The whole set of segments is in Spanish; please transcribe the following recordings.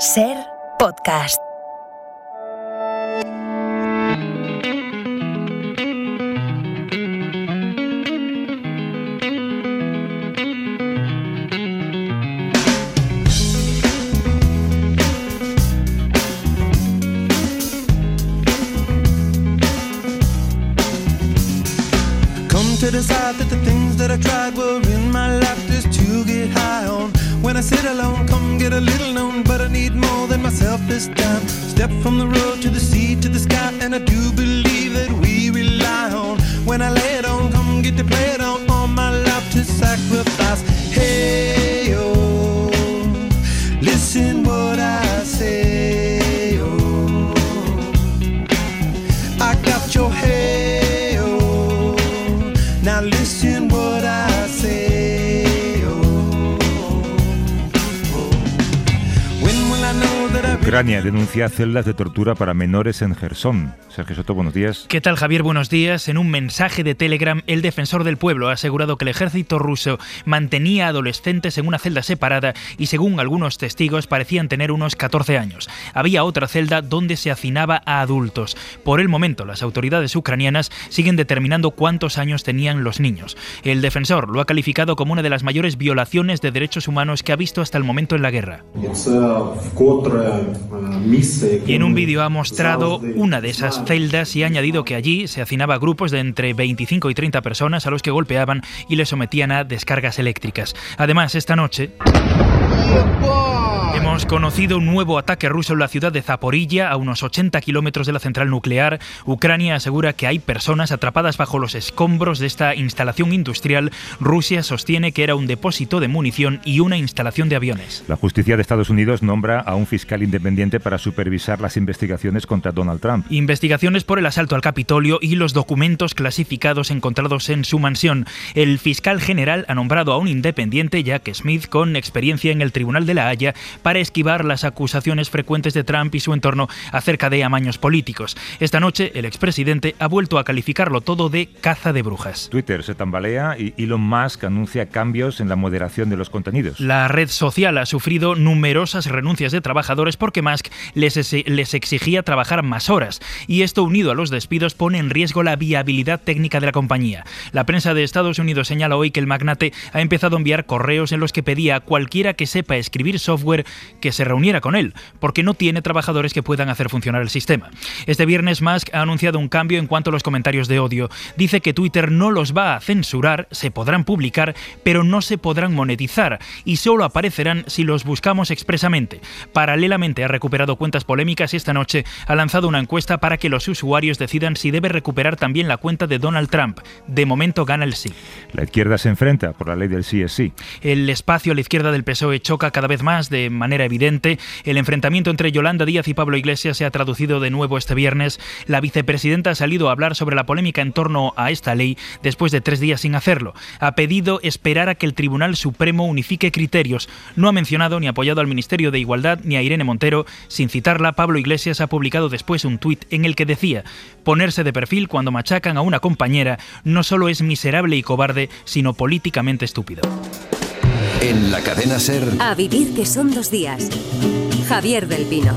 Ser Podcast. To decide that the things that I tried were in my life just to get high on. When I sit alone, come get a little known, but I need more than myself this time. Step from the road to the sea to the sky, and I do believe that we rely on. When I lay it on, come get to play it on, all my life to sacrifice. Hey, oh, listen what I say, oh, I got your head. Now listen what I say, oh, oh. When will I know that I've... Ucrania denuncia celdas de tortura para menores en Jersón. Sergio Soto, buenos días. ¿Qué tal, Javier? Buenos días. En un mensaje de Telegram, el defensor del pueblo ha asegurado que el ejército ruso mantenía a adolescentes en una celda separada y, según algunos testigos, parecían tener unos 14 años. Había otra celda donde se hacinaba a adultos. Por el momento, las autoridades ucranianas siguen determinando cuántos años tenían los niños. El defensor lo ha calificado como una de las mayores violaciones de derechos humanos que ha visto hasta el momento en la guerra. Y en un vídeo ha mostrado una de esas celdas y ha añadido que allí se hacinaba a grupos de entre 25 y 30 personas a los que golpeaban y les sometían a descargas eléctricas. Además, esta noche hemos conocido un nuevo ataque ruso en la ciudad de Zaporilla, a unos 80 kilómetros de la central nuclear. Ucrania asegura que hay personas atrapadas bajo los escombros de esta instalación industrial. Rusia sostiene que era un depósito de munición y una instalación de aviones. La justicia de Estados Unidos nombra a un fiscal independiente para supervisar las investigaciones contra Donald Trump. Investigaciones por el asalto al Capitolio y los documentos clasificados encontrados en su mansión. El fiscal general ha nombrado a un independiente, Jack Smith, con experiencia en el Tribunal de la Haya, para esquivar las acusaciones frecuentes de Trump y su entorno acerca de amaños políticos. Esta noche, el expresidente ha vuelto a calificarlo todo de caza de brujas. Twitter se tambalea y Elon Musk anuncia cambios en la moderación de los contenidos. La red social ha sufrido numerosas renuncias de trabajadores porque Musk les exigía trabajar más horas, y esto, unido a los despidos, pone en riesgo la viabilidad técnica de la compañía. La prensa de Estados Unidos señala hoy que el magnate ha empezado a enviar correos en los que pedía a cualquiera que sepa escribir software que se reuniera con él, porque no tiene trabajadores que puedan hacer funcionar el sistema. Este viernes Musk ha anunciado un cambio en cuanto a los comentarios de odio. Dice que Twitter no los va a censurar, se podrán publicar, pero no se podrán monetizar, y solo aparecerán si los buscamos expresamente. Paralelamente ha recuperado cuentas polémicas y esta noche ha lanzado una encuesta para que los usuarios decidan si debe recuperar también la cuenta de Donald Trump. De momento gana el sí. La izquierda se enfrenta por la ley del sí es sí. El espacio a la izquierda del PSOE choca cada vez más de manera evidente. El enfrentamiento entre Yolanda Díaz y Pablo Iglesias se ha traducido de nuevo este viernes. La vicepresidenta ha salido a hablar sobre la polémica en torno a esta ley después de 3 días sin hacerlo. Ha pedido esperar a que el Tribunal Supremo unifique criterios. No ha mencionado ni apoyado al Ministerio de Igualdad ni a Irene Montero. Sin citarla, Pablo Iglesias ha publicado después un tuit en el que decía: ponerse de perfil cuando machacan a una compañera no solo es miserable y cobarde, sino políticamente estúpido. En la cadena SER... A vivir que son 2 días. Javier del Pino.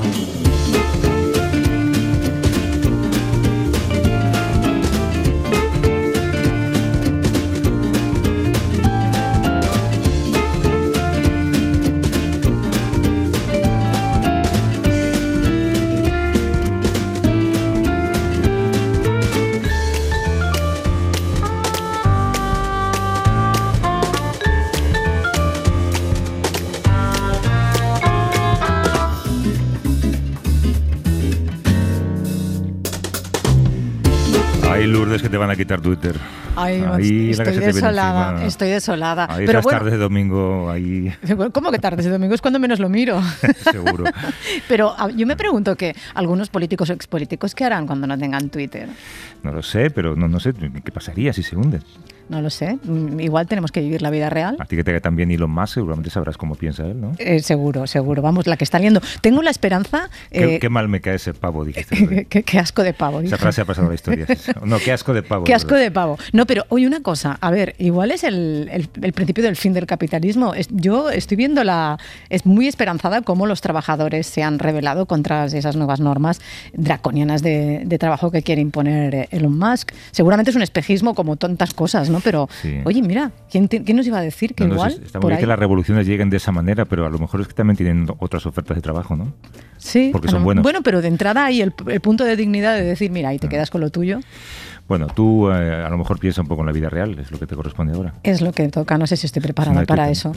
Ay, Lourdes, que te van a quitar Twitter. Ay, ahí estoy desolada. Ahí pero esas bueno, tardes de domingo ahí. ¿cómo que tardes de domingo? Es cuando menos lo miro. Seguro. Pero yo me pregunto que algunos políticos o expolíticos, ¿qué harán cuando no tengan Twitter? No lo sé, pero no sé qué pasaría si se hunden. No lo sé. Igual tenemos que vivir la vida real. A ti que te cae también Elon Musk, seguramente sabrás cómo piensa él, ¿no? Seguro. Vamos, la que está liando. Tengo la esperanza... Qué mal me cae ese pavo, dijiste. Qué asco de pavo. Esa frase ha pasado a la historia. No, qué asco de pavo. Qué asco de pavo. No, pero oye, una cosa. A ver, igual es el principio del fin del capitalismo. Yo estoy viendo es muy esperanzada cómo los trabajadores se han rebelado contra esas nuevas normas draconianas de trabajo que quiere imponer Elon Musk. Seguramente es un espejismo como tantas cosas, ¿no? Pero, sí. Oye, mira, ¿quién nos iba a decir que igual... Está muy bien que las revoluciones lleguen de esa manera, pero a lo mejor es que también tienen otras ofertas de trabajo, ¿no? Sí. Porque son buenos. Bueno, pero de entrada hay el punto de dignidad de decir, mira, y te quedas con lo tuyo. Bueno, tú a lo mejor piensa un poco en la vida real, es lo que te corresponde ahora. Es lo que toca, no sé si estoy preparada para eso.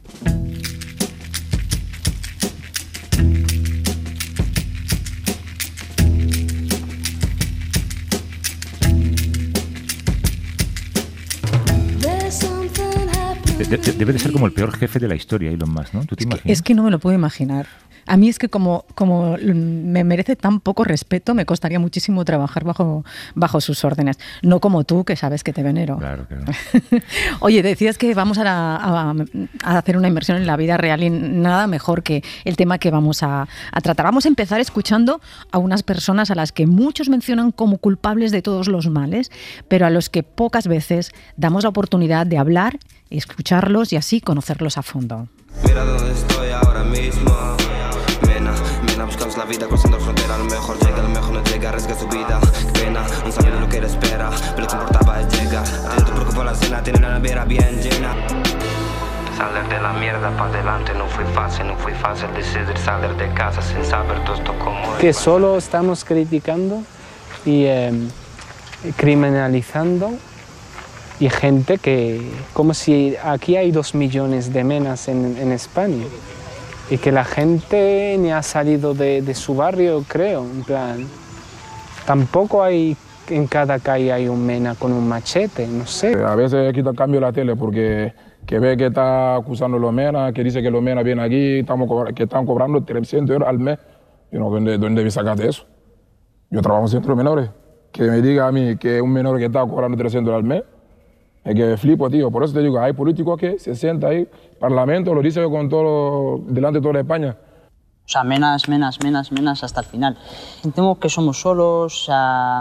Debe de ser como el peor jefe de la historia, Elon Musk, ¿no? ¿Tú te imaginas? Es que no me lo puedo imaginar. A mí es que como me merece tan poco respeto, me costaría muchísimo trabajar bajo sus órdenes. No como tú, que sabes que te venero. Claro. Oye, decías que vamos a hacer una inmersión en la vida real y nada mejor que el tema que vamos a tratar. Vamos a empezar escuchando a unas personas a las que muchos mencionan como culpables de todos los males, pero a los que pocas veces damos la oportunidad de hablar, escucharlos y así conocerlos a fondo. Mira dónde estoy ahora mismo. Mena, buscamos la vida cruzando frontera. A lo mejor llega, a lo mejor no llega, arriesga su vida. Qué pena, no sabía lo que era espera, pero te importaba el llegar. No te preocupes, la cena tiene la nevera bien llena. Salir de la mierda para adelante no fue fácil decidir salir de casa sin saber todo esto cómo es. Que solo estamos criticando y criminalizando y gente que, como si aquí hay 2 millones de menas en España y que la gente ni ha salido de su barrio, creo, en plan, tampoco hay, en cada calle hay un mena con un machete, no sé. A veces quita cambio la tele porque que ve que está acusando los menas, que dice que los menas vienen aquí, que están cobrando 300 euros al mes. Yo no, ¿dónde sacaste eso? Yo trabajo en centro de menores. Que me diga a mí que un menor que está cobrando 300 euros al mes, es que flipo, tío. Por eso te digo, hay políticos que se sientan ahí, parlamento, lo dice con delante de toda España. O sea, menas hasta el final. Sentimos que somos solos,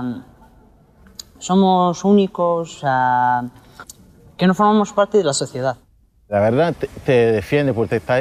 somos únicos, que no formamos parte de la sociedad. La verdad te defiende porque está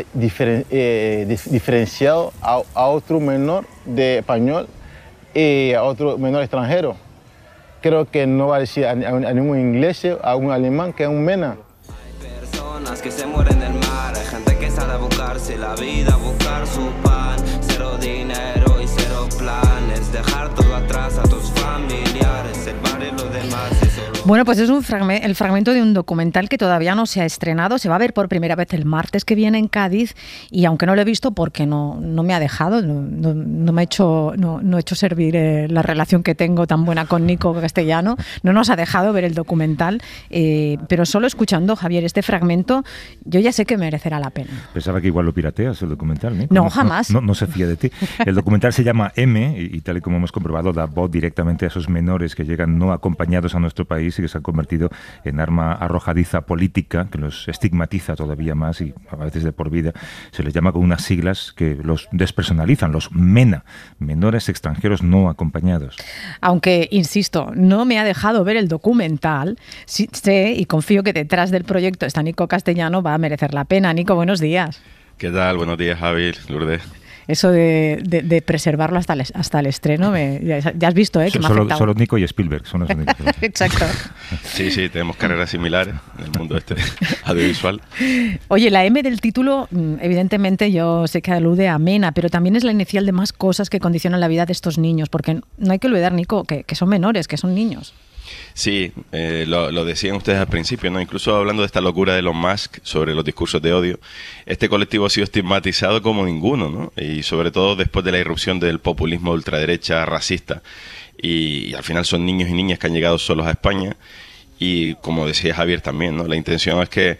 diferenciado a otro menor de español y a otro menor extranjero. Creo que no va a decir a ningún inglés, a un alemán que es un mena. Hay personas que se mueren del mar, hay gente que sale a buscarse la vida, buscar su pan, cero dinero y cero planes, dejar todo atrás a tus familiares, el bar y los demás. Bueno, pues es el fragmento de un documental que todavía no se ha estrenado. Se va a ver por primera vez el martes que viene en Cádiz y aunque no lo he visto porque no me ha dejado, no he hecho servir la relación que tengo tan buena con Nico Castellano, no nos ha dejado ver el documental, pero solo escuchando, Javier, este fragmento, yo ya sé que merecerá la pena. Pensaba que igual lo pirateas el documental, ¿no? No, jamás. No se fía de ti. El documental se llama M y tal y como hemos comprobado, da voz directamente a esos menores que llegan no acompañados a nuestro país y que se han convertido en arma arrojadiza política que los estigmatiza todavía más y a veces de por vida. Se les llama con unas siglas que los despersonalizan, los MENA, menores extranjeros no acompañados. Aunque, insisto, no me ha dejado ver el documental, sí, sé y confío que detrás del proyecto está Nico Castellano, va a merecer la pena. Nico, buenos días. ¿Qué tal? Buenos días, Javi, Lourdes. Eso de preservarlo hasta el estreno, ya has visto, que me ha afectado. Solo Nico y Spielberg son los únicos. Exacto. Sí, tenemos carreras similares en el mundo audiovisual. Oye, la M del título, evidentemente yo sé que alude a MENA, pero también es la inicial de más cosas que condicionan la vida de estos niños, porque no hay que olvidar, Nico, que son menores, que son niños. Sí, lo decían ustedes al principio, ¿no? Incluso hablando de esta locura de Elon Musk sobre los discursos de odio, este colectivo ha sido estigmatizado como ninguno, ¿no? Y sobre todo después de la irrupción del populismo de ultraderecha racista. Y al final son niños y niñas que han llegado solos a España y, como decía Javier también, ¿no? La intención es que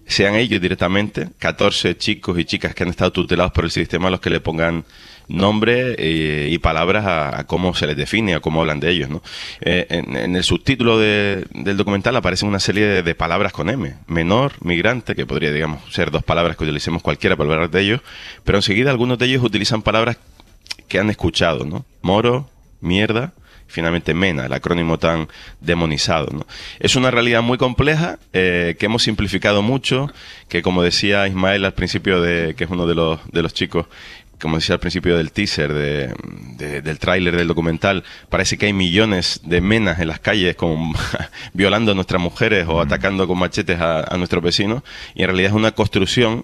sean ellos directamente, 14 chicos y chicas que han estado tutelados por el sistema, los que le pongan nombre y palabras a cómo se les define, a cómo hablan de ellos, ¿no? En el subtítulo del documental aparecen una serie de palabras con M. Menor, migrante, que podría, digamos, ser 2 palabras que utilicemos cualquiera para hablar de ellos, pero enseguida algunos de ellos utilizan palabras que han escuchado, ¿no? Moro, mierda, finalmente MENA, el acrónimo tan demonizado, ¿no? Es una realidad muy compleja, que hemos simplificado mucho, que como decía Ismael al principio, que es uno de los chicos, como decía al principio del teaser, del tráiler del documental, parece que hay millones de menas en las calles como violando a nuestras mujeres o atacando con machetes a nuestros vecinos, y en realidad es una construcción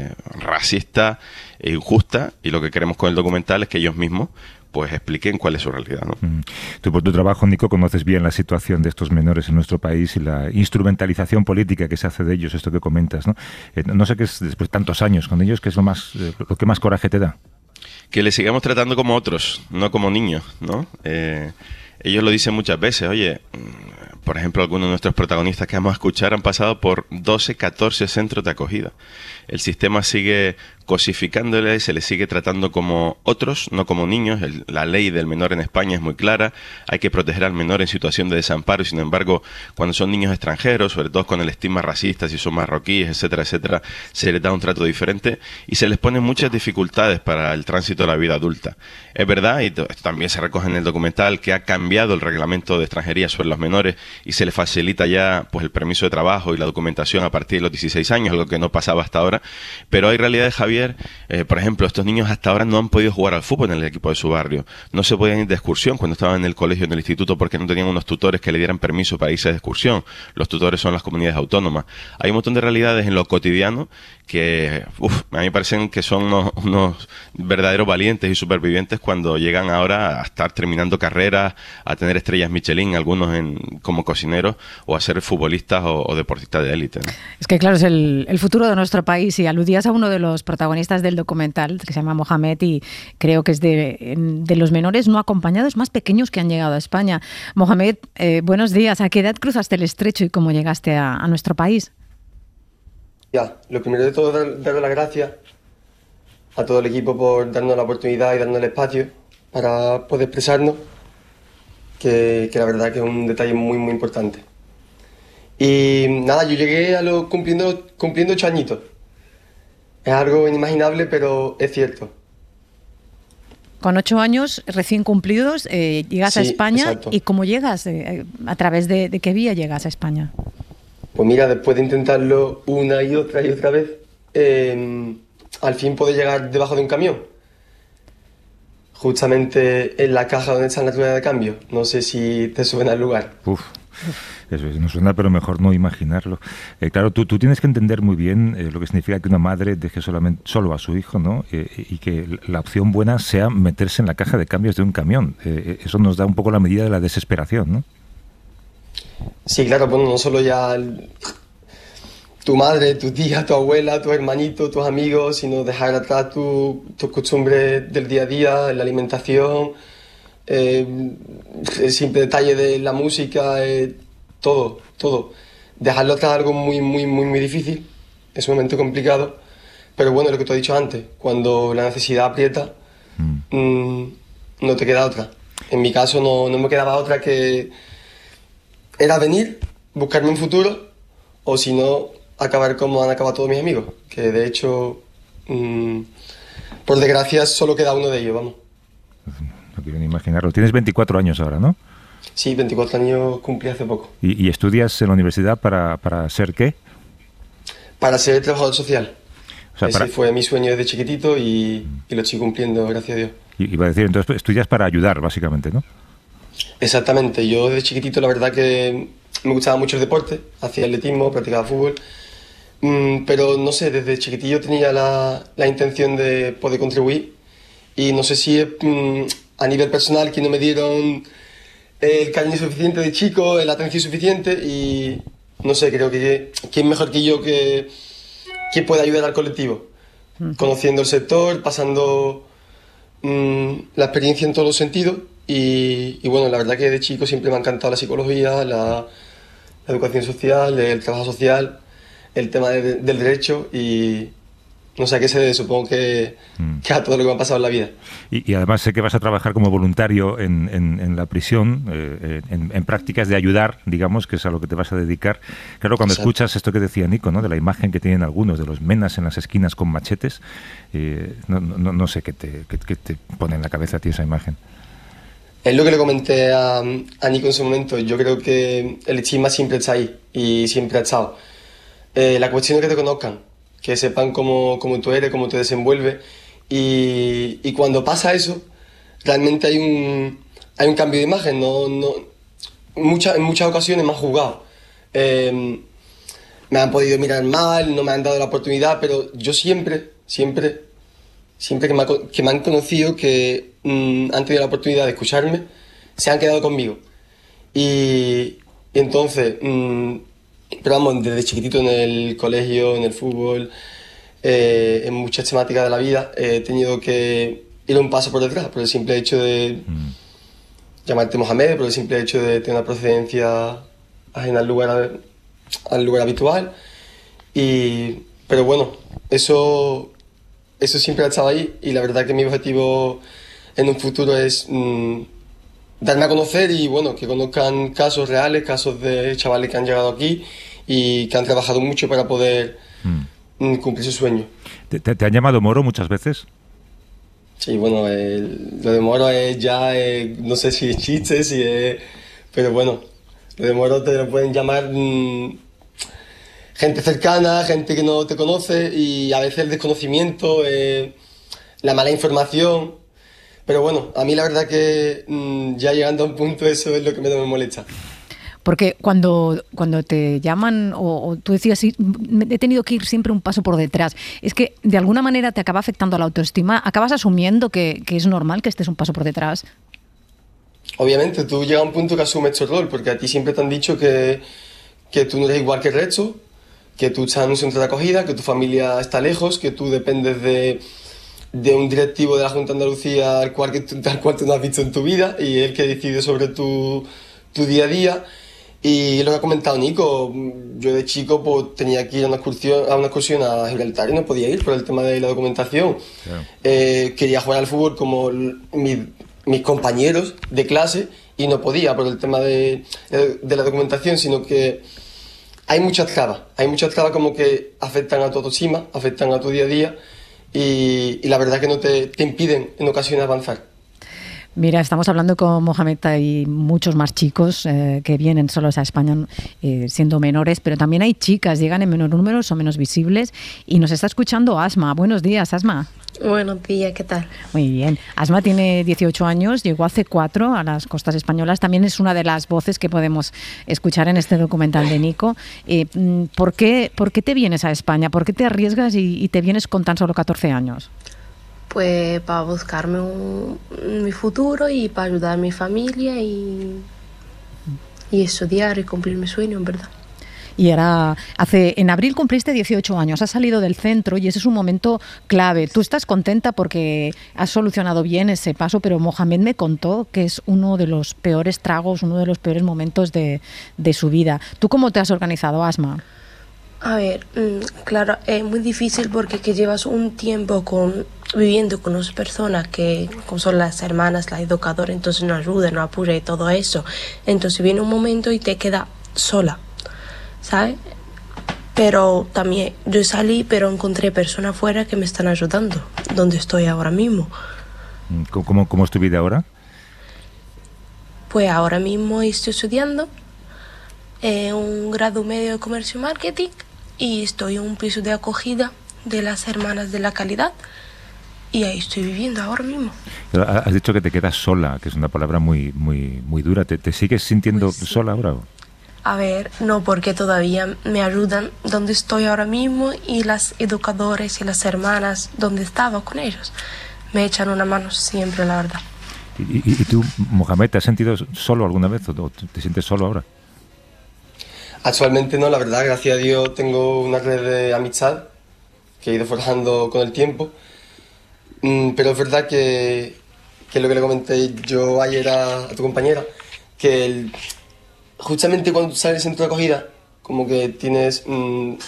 racista e injusta, y lo que queremos con el documental es que ellos mismos pues expliquen cuál es su realidad, ¿no? Tú por tu trabajo, Nico, conoces bien la situación de estos menores en nuestro país y la instrumentalización política que se hace de ellos, esto que comentas, ¿no? No sé qué es, después de tantos años con ellos, ¿qué es lo que más coraje te da? Que les sigamos tratando como otros, no como niños, ¿no? Ellos lo dicen muchas veces, oye, por ejemplo, algunos de nuestros protagonistas que vamos a escuchar han pasado por 12, 14 centros de acogida. El sistema sigue cosificándoles, se les sigue tratando como otros, no como niños. La ley del menor en España es muy clara, hay que proteger al menor en situación de desamparo, y sin embargo, cuando son niños extranjeros, sobre todo con el estigma racista, si son marroquíes, etcétera, etcétera, se les da un trato diferente y se les ponen muchas dificultades para el tránsito de la vida adulta. Es verdad, y esto también se recoge en el documental, que ha cambiado el reglamento de extranjería sobre los menores y se les facilita ya pues el permiso de trabajo y la documentación a partir de los 16 años, algo que no pasaba hasta ahora, pero hay realidades, Javier. Por ejemplo, estos niños hasta ahora no han podido jugar al fútbol en el equipo de su barrio, no se podían ir de excursión cuando estaban en el colegio, en el instituto, porque no tenían unos tutores que le dieran permiso para irse de excursión. Los tutores son las comunidades autónomas. Hay un montón de realidades en lo cotidiano que a mí me parecen que son unos verdaderos valientes y supervivientes cuando llegan ahora a estar terminando carreras, a tener estrellas Michelin, algunos como cocineros, o a ser futbolistas o deportistas de élite, ¿no? Es que claro, es el futuro de nuestro país, y aludías a uno de los protagonistas del documental, que se llama Mohamed, y creo que es de los menores no acompañados más pequeños que han llegado a España. Mohamed, buenos días. ¿A qué edad cruzaste el estrecho y cómo llegaste a nuestro país? Ya, lo primero de todo es darle las gracias a todo el equipo por darnos la oportunidad y darnos el espacio para poder expresarnos, que la verdad que es un detalle muy muy importante. Y nada, yo llegué cumpliendo 8 añitos. Es algo inimaginable, pero es cierto. Con 8 años recién cumplidos llegas a España. Exacto. ¿Y cómo llegas? ¿A través de qué vía llegas a España? Pues mira, después de intentarlo una y otra vez, al fin pude llegar debajo de un camión. Justamente en la caja donde está la rueda de cambio. No sé si te suena el lugar. Eso no suena, pero mejor no imaginarlo. Claro, tú tienes que entender muy bien lo que significa que una madre deje solo a su hijo, ¿no? Y que la opción buena sea meterse en la caja de cambios de un camión. Eso nos da un poco la medida de la desesperación, ¿no? Sí, claro, bueno, no solo ya tu madre, tu tía, tu abuela, tu hermanito, tus amigos, sino dejar atrás tus costumbres del día a día, la alimentación, el simple detalle de la música, todo. Dejarlo atrás es algo muy difícil, es un momento complicado, pero bueno, lo que te he dicho antes, cuando la necesidad aprieta, no te queda otra. En mi caso no me quedaba otra que era venir, buscarme un futuro, o si no, acabar como han acabado todos mis amigos, que de hecho, por desgracia, solo queda uno de ellos, vamos. No quiero ni imaginarlo. Tienes 24 años ahora, ¿no? Sí, 24 años cumplí hace poco. ¿Y estudias en la universidad para ser qué? Para ser trabajador social. O sea, ese fue mi sueño desde chiquitito y lo estoy cumpliendo, gracias a Dios. Iba a decir, entonces estudias para ayudar, básicamente, ¿no? Exactamente. Yo desde chiquitito, la verdad que me gustaba mucho el deporte, hacía atletismo, practicaba fútbol, pero no sé, desde chiquitillo tenía la intención de poder contribuir, y no sé si es a nivel personal que no me dieron el cariño suficiente de chico, la atención suficiente, y no sé, creo que quién mejor que yo que pueda ayudar al colectivo, conociendo el sector, pasando la experiencia en todos los sentidos, y bueno, la verdad que de chico siempre me ha encantado la psicología, la educación social, el trabajo social, el tema del derecho y no sé a qué se debe, supongo que a todo lo que me ha pasado en la vida. Y además sé que vas a trabajar como voluntario en la prisión, en prácticas de ayudar, digamos, que es a lo que te vas a dedicar. Claro, cuando Exacto. escuchas esto que decía Nico, ¿no?, de la imagen que tienen algunos de los menas en las esquinas con machetes, no sé qué te pone en la cabeza a ti esa imagen. Es lo que le comenté a Nico en su momento. Yo creo que el estigma siempre está ahí y siempre ha estado. La cuestión es que te conozcan, que sepan cómo tú eres, cómo te desenvuelves. Y cuando pasa eso, realmente hay un cambio de imagen. En muchas ocasiones me han juzgado. Me han podido mirar mal, no me han dado la oportunidad, pero yo siempre que me han conocido, que han tenido la oportunidad de escucharme, se han quedado conmigo. Y entonces, pero vamos, desde chiquitito en el colegio, en el fútbol, en muchas temáticas de la vida, he tenido que ir un paso por detrás, por el simple hecho de llamarte Mohamed, por el simple hecho de tener una procedencia ajena al lugar habitual. Pero bueno, eso siempre ha estado ahí, y la verdad que mi objetivo en un futuro es darme a conocer y bueno, que conozcan casos reales, casos de chavales que han llegado aquí y que han trabajado mucho para poder cumplir su sueño. ¿Te han llamado Moro muchas veces? Sí, bueno, lo de Moro es ya, no sé si es chiste, pero bueno, lo de Moro te lo pueden llamar gente cercana, gente que no te conoce, y a veces el desconocimiento, la mala información. Pero bueno, a mí la verdad que ya llegando a un punto, eso es lo que menos me molesta. Porque cuando te llaman, o tú decías, sí, he tenido que ir siempre un paso por detrás, es que de alguna manera te acaba afectando la autoestima, acabas asumiendo que es normal que estés un paso por detrás. Obviamente, tú llegas a un punto que asumes este rol, porque a ti siempre te han dicho que tú no eres igual que el resto, que tú estás en un centro de acogida, que tu familia está lejos, que tú dependes de un directivo de la Junta de Andalucía al cual tú no has visto en tu vida, y él que decide sobre tu día a día. Y lo que ha comentado Nico, yo de chico pues tenía que ir a una excursión a Gibraltar y no podía ir por el tema de la documentación. Claro. Quería jugar al fútbol como mis compañeros de clase y no podía por el tema de la documentación, sino que hay muchas trabas como que afectan a tu autoestima, afectan a tu día a día, y la verdad que no te impiden en ocasiones avanzar. Mira, estamos hablando con Mohamed y muchos más chicos que vienen solos a España siendo menores, pero también hay chicas, llegan en menor número, son menos visibles, y nos está escuchando Asma. Buenos días, Asma. Buenos días, ¿qué tal? Muy bien. Asma tiene 18 años, llegó hace 4 a las costas españolas. También es una de las voces que podemos escuchar en este documental de Nico. ¿Por qué te vienes a España? ¿Por qué te arriesgas y te vienes con tan solo 14 años? Pues para buscarme mi futuro y para ayudar a mi familia y estudiar y cumplir mi sueño, en verdad. Y en abril cumpliste 18 años, has salido del centro y ese es un momento clave. Tú estás contenta porque has solucionado bien ese paso, pero Mohamed me contó que es uno de los peores tragos, uno de los peores momentos de su vida. ¿Tú cómo te has organizado, Asma? A ver, claro, es muy difícil porque que llevas un tiempo viviendo con unas personas que como son las hermanas, la educadora, entonces no ayuda, no apura y todo eso. Entonces viene un momento y te quedas sola, ¿sabes? Pero también yo salí, pero encontré personas afuera que me están ayudando, donde estoy ahora mismo. ¿Cómo es tu vida ahora? Pues ahora mismo estoy estudiando un grado medio de comercio y marketing y estoy en un piso de acogida de las hermanas de la calidad y ahí estoy viviendo ahora mismo. Has dicho que te quedas sola, que es una palabra muy, muy, muy dura. ¿Te sigues sintiendo pues sí. sola ahora? A ver, no, porque todavía me ayudan donde estoy ahora mismo y las educadoras y las hermanas donde estaba con ellos me echan una mano siempre, la verdad. ¿Y tú, Mohamed, te has sentido solo alguna vez o te sientes solo ahora? Actualmente no, la verdad, gracias a Dios tengo una red de amistad que he ido forjando con el tiempo, pero es verdad que lo que le comenté yo ayer a tu compañera, que justamente cuando sales del centro de acogida, como que tienes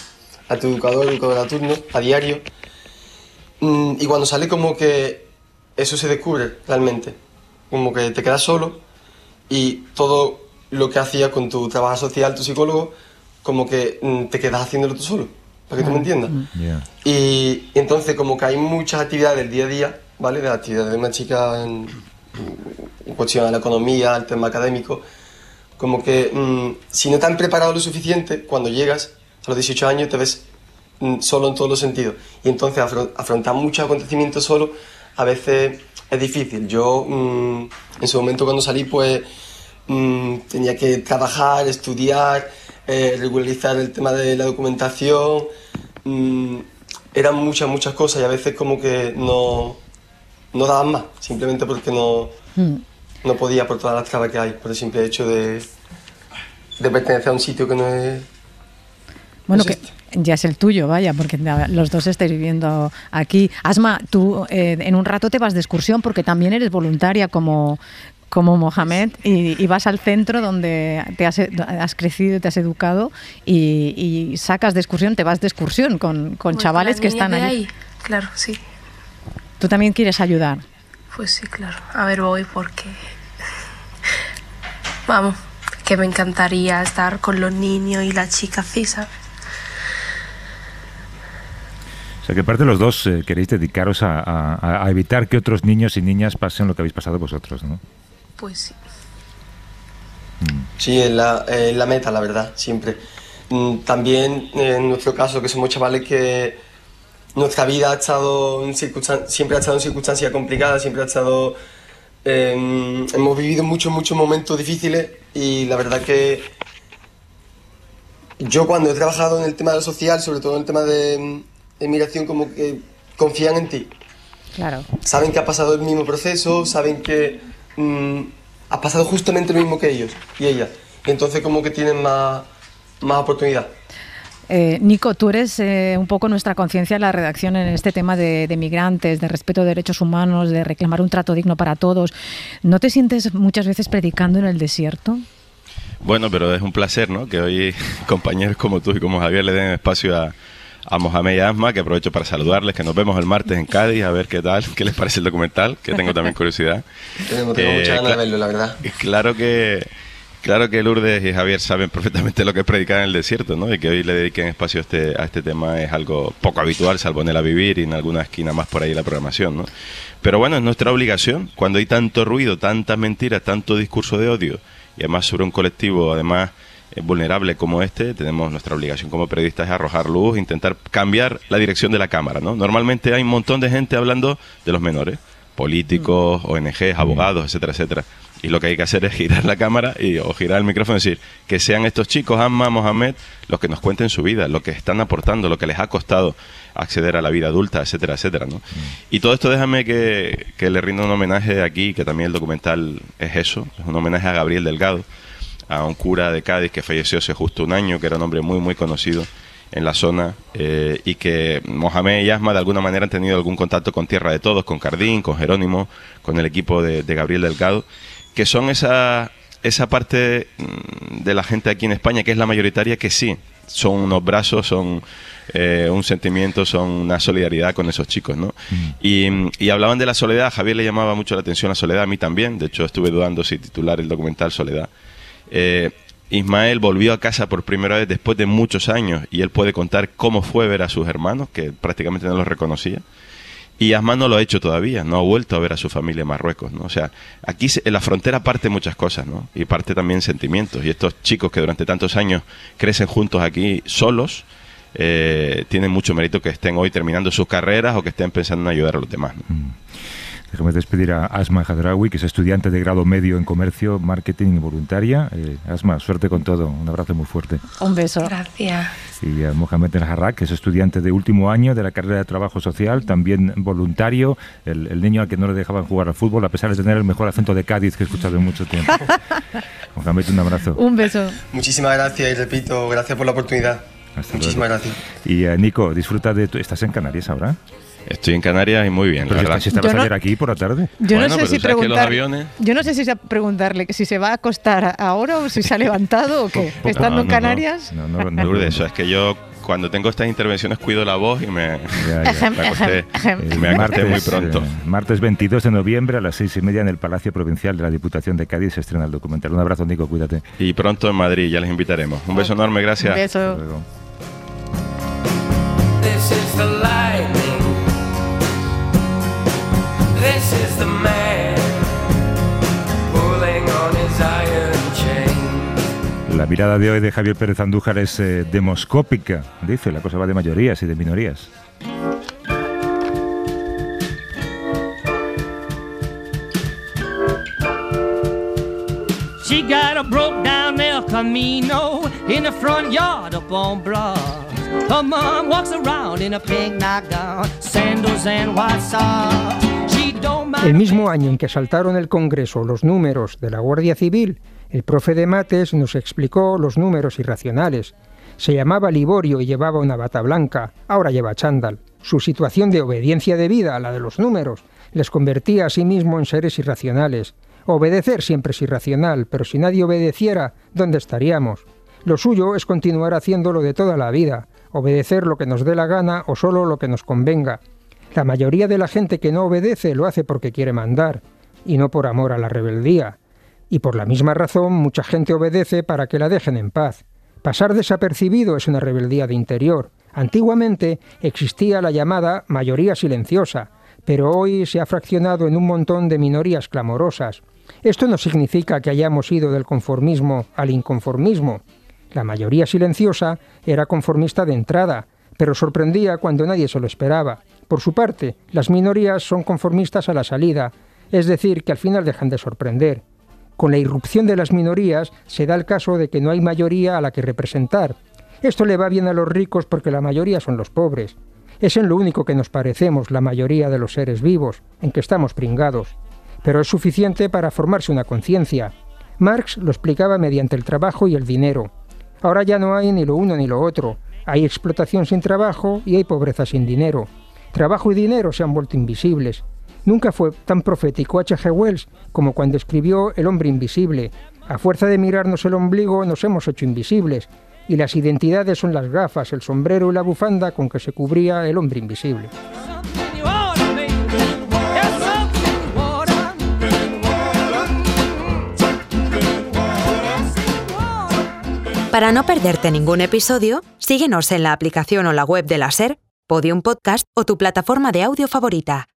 a tu educador a turno, a diario. Y cuando sale como que eso se descubre realmente, como que te quedas solo y todo lo que hacías con tu trabajo social, tu psicólogo, como que te quedas haciéndolo tú solo, para que tú me entiendas. Yeah. Y entonces como que hay muchas actividades del día a día, ¿vale? De las actividades de una chica en cuestión de la economía, el tema académico, como que si no te han preparado lo suficiente, cuando llegas a los 18 años te ves solo en todos los sentidos. Y entonces afrontar muchos acontecimientos solo a veces es difícil. Yo en su momento cuando salí pues tenía que trabajar, estudiar, regularizar el tema de la documentación. Eran muchas cosas y a veces como que no daban más, simplemente porque no podía por todas las trabas que hay, por el simple hecho de pertenecer a un sitio que no es... Bueno, que ya es el tuyo, vaya, porque los dos estáis viviendo aquí. Asma, tú en un rato te vas de excursión porque también eres voluntaria como Mohamed y vas al centro donde has crecido y te has educado y sacas de excursión, te vas de excursión con chavales que están allí. Claro, sí. ¿Tú también quieres ayudar? Pues sí, claro. A ver, voy porque... Vamos, que me encantaría estar con los niños y las chicas, sí, ¿sabes? O sea, que parte de los dos queréis dedicaros a evitar que otros niños y niñas pasen lo que habéis pasado vosotros, ¿no? Pues sí. Sí, es la meta, la verdad, siempre. También en nuestro caso, que somos chavales que nuestra vida siempre ha estado en circunstancias complicadas, siempre ha estado... hemos vivido muchos momentos difíciles y la verdad que yo cuando he trabajado en el tema de lo social, sobre todo en el tema de migración, como que confían en ti. Claro. Saben que has pasado el mismo proceso, saben que has pasado justamente lo mismo que ellos y ellas. Y entonces como que tienen más oportunidad. Nico, tú eres un poco nuestra conciencia en la redacción en este tema de migrantes, de respeto de derechos humanos, de reclamar un trato digno para todos. ¿No te sientes muchas veces predicando en el desierto? Bueno, pero es un placer, ¿no? Que hoy compañeros como tú y como Javier le den espacio a Mohamed y Asma, que aprovecho para saludarles, que nos vemos el martes en Cádiz, a ver qué tal, qué les parece el documental, que tengo también curiosidad. Tengo muchas ganas de verlo, la verdad. Claro que Lourdes y Javier saben perfectamente lo que es predicar en el desierto, ¿no? Y que hoy le dediquen espacio a este tema es algo poco habitual, salvo en el A Vivir y en alguna esquina más por ahí la programación, ¿no? Pero bueno, es nuestra obligación, cuando hay tanto ruido, tantas mentiras, tanto discurso de odio, y además sobre un colectivo, además vulnerable como este, tenemos nuestra obligación como periodistas es arrojar luz, intentar cambiar la dirección de la cámara, ¿no? Normalmente hay un montón de gente hablando de los menores, políticos, ONGs, abogados, etcétera, etcétera. Y lo que hay que hacer es girar la cámara o girar el micrófono y decir que sean estos chicos, Asma, Mohamed, los que nos cuenten su vida, lo que están aportando, lo que les ha costado acceder a la vida adulta, etcétera, etcétera, ¿no? Y todo esto déjame que le rinda un homenaje aquí, que también el documental es eso, es un homenaje a Gabriel Delgado, a un cura de Cádiz que falleció hace justo un año, que era un hombre muy conocido en la zona, y que Mohamed y Asma de alguna manera han tenido algún contacto con Tierra de Todos, con Cardín, con Jerónimo, con el equipo de Gabriel Delgado, que son esa parte de la gente aquí en España, que es la mayoritaria, que sí, son unos brazos, son un sentimiento, son una solidaridad con esos chicos, ¿no? Y hablaban de la soledad, a Javier le llamaba mucho la atención la soledad, a mí también, de hecho estuve dudando si titular el documental Soledad. Ismael volvió a casa por primera vez después de muchos años y él puede contar cómo fue ver a sus hermanos, que prácticamente no los reconocía. Y Asma no lo ha hecho todavía, no ha vuelto a ver a su familia en Marruecos, ¿no? O sea, aquí en la frontera parte muchas cosas, ¿no? Y parte también sentimientos. Y estos chicos que durante tantos años crecen juntos aquí solos, tienen mucho mérito que estén hoy terminando sus carreras o que estén pensando en ayudar a los demás, ¿no? Déjame despedir a Asma Hadraoui, que es estudiante de grado medio en Comercio, Marketing y Voluntaria. Asma, suerte con todo. Un abrazo muy fuerte. Un beso. Gracias. Y a Mohamed El Harrak, que es estudiante de último año de la carrera de Trabajo Social, también voluntario, el niño al que no le dejaban jugar al fútbol, a pesar de tener el mejor acento de Cádiz que he escuchado en mucho tiempo. Mohamed, un abrazo. Un beso. Muchísimas gracias y repito, gracias por la oportunidad. Muchísimas gracias. Y Nico, disfruta de ¿Estás en Canarias ahora? Estoy en Canarias y muy bien, pero la verdad. Si estabas ayer aquí por la tarde. Yo no sé si preguntarle si se va a acostar ahora o si se ha levantado o qué. Estando en Canarias. No, Lourdes, eso es que yo cuando tengo estas intervenciones cuido la voz y me acosté muy pronto. Martes 22 de noviembre a las 6:30 en el Palacio Provincial de la Diputación de Cádiz se estrena el documental. Un abrazo, Nico, cuídate. Y pronto en Madrid, ya les invitaremos. Un beso enorme, gracias. Un beso. This is the lightning. This is the man pulling on his iron chain. La mirada de hoy de Javier Pérez Andújar es demoscópica. Dice, la cosa va de mayorías y de minorías. She got a broke down El Camino in the front yard up on Broad. Her mom walks around in a pink nightgown, sandals and white socks. She don't mind. El mismo año en que saltaron el Congreso los números de la Guardia Civil, el profe de mates nos explicó los números irracionales. Se llamaba Liborio y llevaba una bata blanca, ahora lleva chándal. Su situación de obediencia debida a la de los números les convertía a sí mismo en seres irracionales. Obedecer siempre es irracional, pero si nadie obedeciera, ¿dónde estaríamos? Lo suyo es continuar haciéndolo de toda la vida, obedecer lo que nos dé la gana o solo lo que nos convenga. La mayoría de la gente que no obedece lo hace porque quiere mandar, y no por amor a la rebeldía. Y por la misma razón, mucha gente obedece para que la dejen en paz. Pasar desapercibido es una rebeldía de interior. Antiguamente existía la llamada mayoría silenciosa, pero hoy se ha fraccionado en un montón de minorías clamorosas. Esto no significa que hayamos ido del conformismo al inconformismo. La mayoría silenciosa era conformista de entrada, pero sorprendía cuando nadie se lo esperaba. Por su parte, las minorías son conformistas a la salida, es decir, que al final dejan de sorprender. Con la irrupción de las minorías se da el caso de que no hay mayoría a la que representar. Esto le va bien a los ricos porque la mayoría son los pobres. Es en lo único que nos parecemos la mayoría de los seres vivos, en que estamos pringados. Pero es suficiente para formarse una conciencia. Marx lo explicaba mediante el trabajo y el dinero. Ahora ya no hay ni lo uno ni lo otro. Hay explotación sin trabajo y hay pobreza sin dinero. Trabajo y dinero se han vuelto invisibles. Nunca fue tan profético H.G. Wells como cuando escribió El hombre invisible. A fuerza de mirarnos el ombligo nos hemos hecho invisibles. Y las identidades son las gafas, el sombrero y la bufanda con que se cubría el hombre invisible. Para no perderte ningún episodio, síguenos en la aplicación o la web de la SER, Podium Podcast o tu plataforma de audio favorita.